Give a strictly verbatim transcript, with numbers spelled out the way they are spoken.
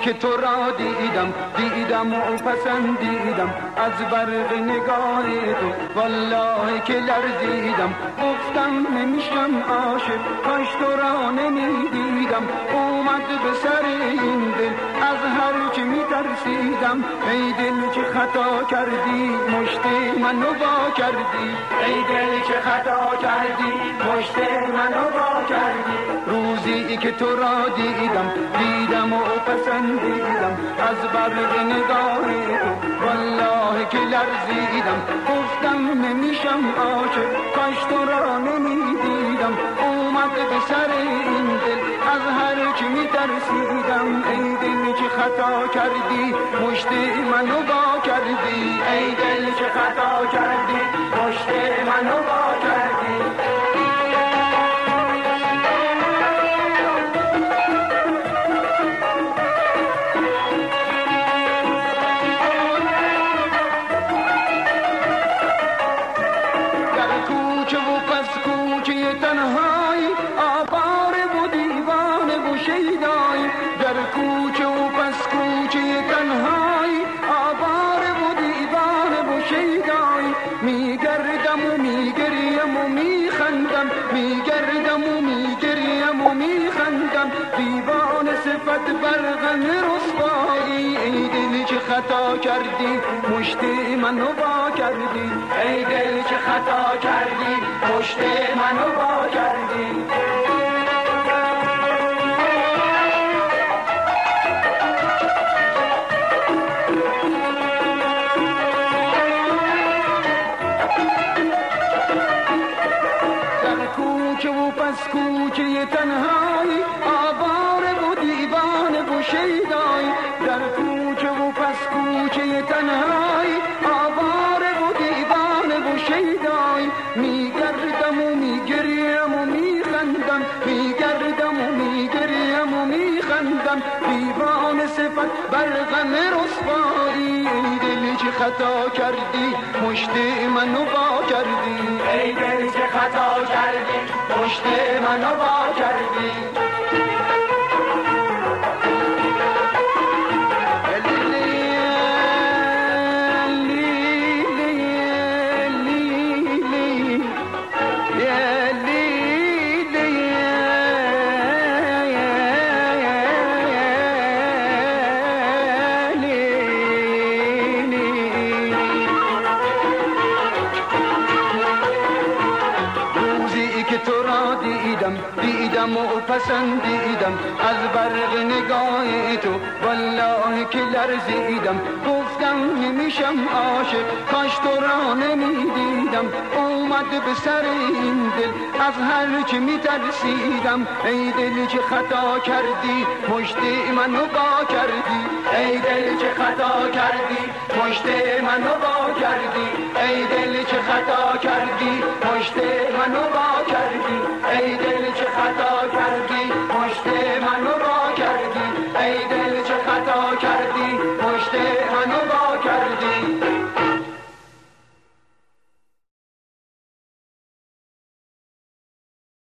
که تو را دیدم دیدم و پسندیدم از برق نگاه تو، والله که لرزیدم گفتم نمیشم عاشق کاش تو را نمیدیدم. اومد به سر این دل از هر چی میترسیدم، ای دل چه خطا کردی مشت منو وا کردی، ای دل چه خطا کردی مشت منو وا کردی. روزی که تو را دیدم دیدم و پسندیدم از برق نگاه تو، والله که لرزیدم گفتم نمیشم عاشق کاش تو را نمیدیدم. اومد به سر این دل از هر چی میترسیدم، ای دل چه خطا کردی مشت منو وا کردی، ای دل چه خطا کردی مشت منو وا کردی. تنهایی آواره و دیوانه و شیدایی، در کوچه و پس کوچه تنهایی آواره و دیوانه و شیدایی. میگردم و میگریم و میخندم، میگردم و میگریم و میخندم، دیوانه صفت برغم رسوایی. ای دل چه خطا کردی مشت منو وا کردی، ای دل چه خطا کردی مشت منو وا کردی. در کوچه و پس کوچه تنهایی آواره و دیوانه و شیدایی، در کوچه و پس کوچه تنهایی آواره و دیوانه و شیدایی. میگردم و میگریم و میخندم، میگردم و میگریم و میخندم، دیوانه صفت برغم رسوایی. ای دل چه خطا کردی مشت منو وا کردی، ای دل چه خطا کردی مشت منو وا کردی. تو را دیدم دیدم و پسندیدم از برق نگاه تو، والله که لرزیدم گفتم نمیشم عاشق کاش تو را نمیدیدم. اومد به سر این دل از هر چی میترسیدم، ای دل چه خطا کردی مشت منو وا کردی، ای دل چه خطا کردی مشت منو وا کردی، ای دل چه خطا کردی مشت منو وا کردی، ای دل چه خطا کردی مشت منو وا کردی، ای دل چه خطا کردی.